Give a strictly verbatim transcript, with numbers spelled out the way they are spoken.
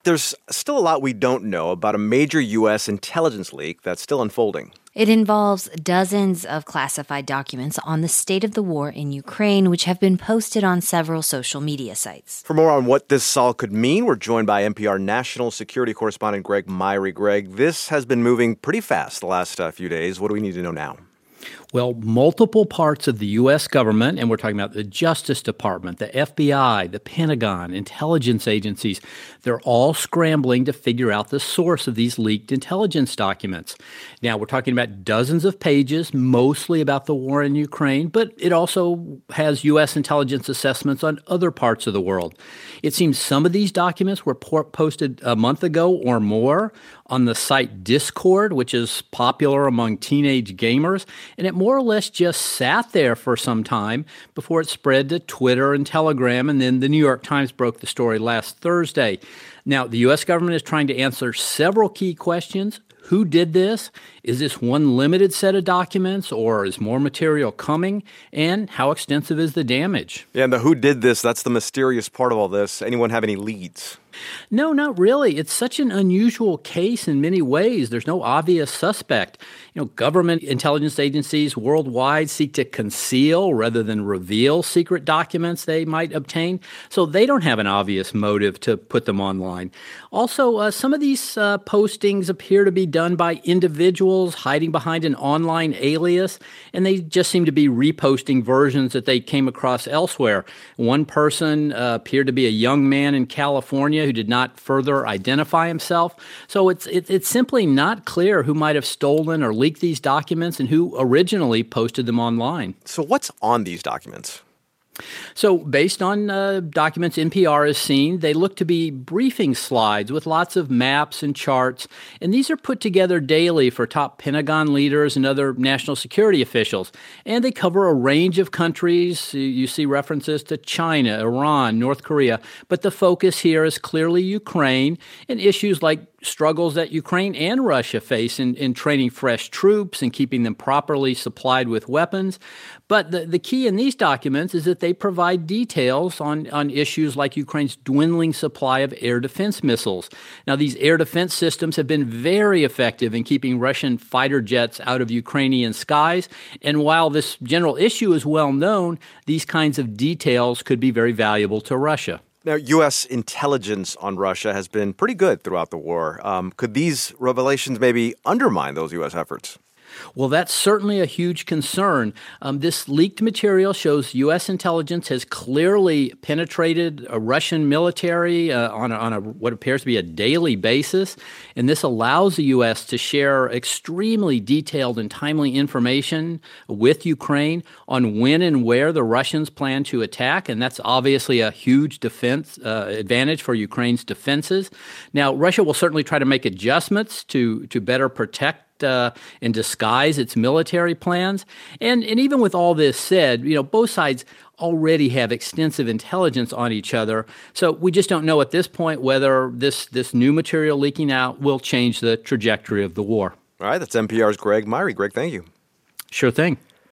there's still a lot we don't know about a major U S intelligence leak that's still unfolding. It involves dozens of classified documents on the state of the war in Ukraine, which have been posted on several social media sites. For more on what this all could mean, we're joined by N P R national security correspondent Greg Myre. Greg, this has been moving pretty fast the last uh, few days. What do we need to know now? Well, multiple parts of the U S government, and we're talking about the Justice Department, the F B I, the Pentagon, intelligence agencies, they're all scrambling to figure out the source of these leaked intelligence documents. Now, we're talking about dozens of pages, mostly about the war in Ukraine, but it also has U S intelligence assessments on other parts of the world. It seems some of these documents were por- posted a month ago or more on the site Discord, which is popular among teenage gamers, and it more or less just sat there for some time before it spread to Twitter and Telegram, and then the New York Times broke the story last Thursday. Now, the U S government is trying to answer several key questions. Who did this? Is this one limited set of documents, or is more material coming? And how extensive is the damage? Yeah, and the who did this, that's the mysterious part of all this. Anyone have any leads? No, not really. It's such an unusual case in many ways. There's no obvious suspect. You know, government intelligence agencies worldwide seek to conceal rather than reveal secret documents they might obtain, so they don't have an obvious motive to put them online. Also, uh, some of these uh, postings appear to be done by individuals hiding behind an online alias, and they just seem to be reposting versions that they came across elsewhere. One person uh, appeared to be a young man in California who did not further identify himself. So it's it, it's simply not clear who might have stolen or leaked these documents and who originally posted them online. So what's on these documents? So based on uh, documents N P R has seen, they look to be briefing slides with lots of maps and charts, and these are put together daily for top Pentagon leaders and other national security officials. And they cover a range of countries. You see references to China, Iran, North Korea, but the focus here is clearly Ukraine and issues like struggles that Ukraine and Russia face in, in training fresh troops and keeping them properly supplied with weapons. But the, the key in these documents is that they provide details on, on issues like Ukraine's dwindling supply of air defense missiles. Now, these air defense systems have been very effective in keeping Russian fighter jets out of Ukrainian skies. And while this general issue is well known, these kinds of details could be very valuable to Russia. Now, U S intelligence on Russia has been pretty good throughout the war. Um, could these revelations maybe undermine those U S efforts? Well, that's certainly a huge concern. Um, this leaked material shows U S intelligence has clearly penetrated a Russian military uh, on, a, on a, what appears to be a daily basis, and this allows the U S to share extremely detailed and timely information with Ukraine on when and where the Russians plan to attack, and that's obviously a huge defense uh, advantage for Ukraine's defenses. Now, Russia will certainly try to make adjustments to, to better protect Uh, and disguise its military plans. And, and even with all this said, you know, both sides already have extensive intelligence on each other. So we just don't know at this point whether this, this new material leaking out will change the trajectory of the war. All right, that's N P R's Greg Myre. Greg, thank you. Sure thing.